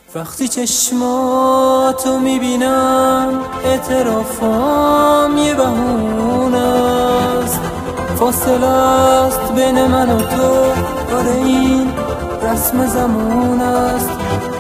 وقتی چشماتو میبینم اعترافم یه بهونه است، فاصله است بین من و تو، آره این رسم زمان است.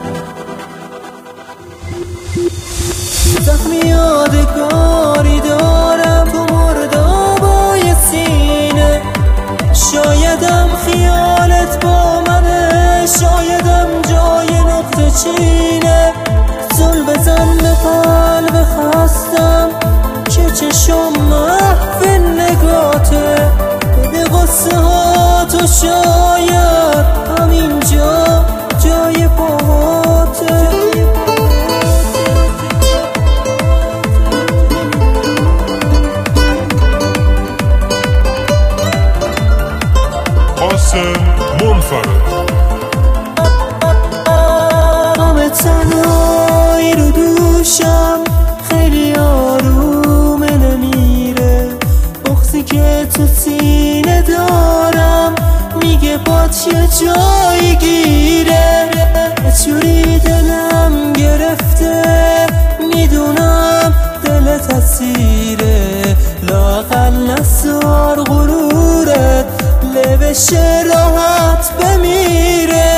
زخمی یادگاری دارم تو مردابای سینه، شایدم خیالت با منه، شایدم جای نقطه چینه. زل بزن به قلب خستم که چشم محو نگاته، بده قصه ها تو شاید همینجا جای پاهاته. منفرد همه تنهایی رو دوشم، خیلی آرومه نمیره، بغضی که تو سینه دارم میگه باد یه جایی گیره. چوری دلم گرفته میدونم دلت اسیره، لااقل نسار غرورت بشه راحت بمیره.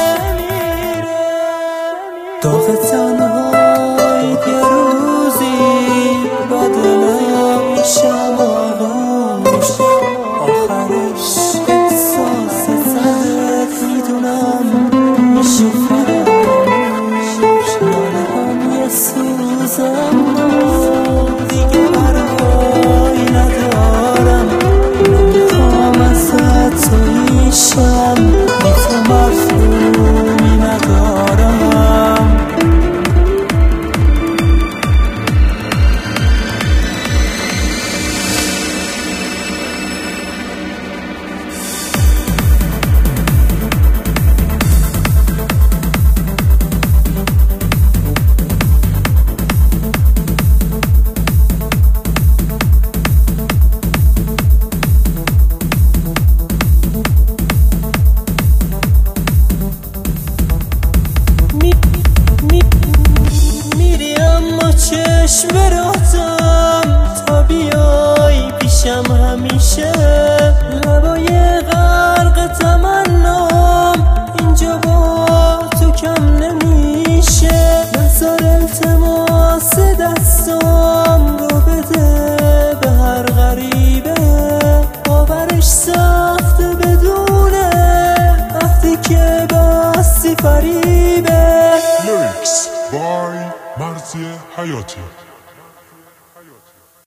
داغ تنهایی یه روزی با دلم میشم آغوش، آخرش احساس زدت میدونم میشه فراموش. هم یه سوزم دیگه برای ندارم، نمیخوام ازت تو میشم، بی تو مفهومی ندارم. چشم براتم تا بیای پیشم همیشه، لبای غرق تمنام اینجا با تو کم نمیشه. نذار التماس دستام رو بده به هر غریبه، باورش سخته بدونه وقتی که بستی فریبه. لیریکس بای مرزی حیاتی.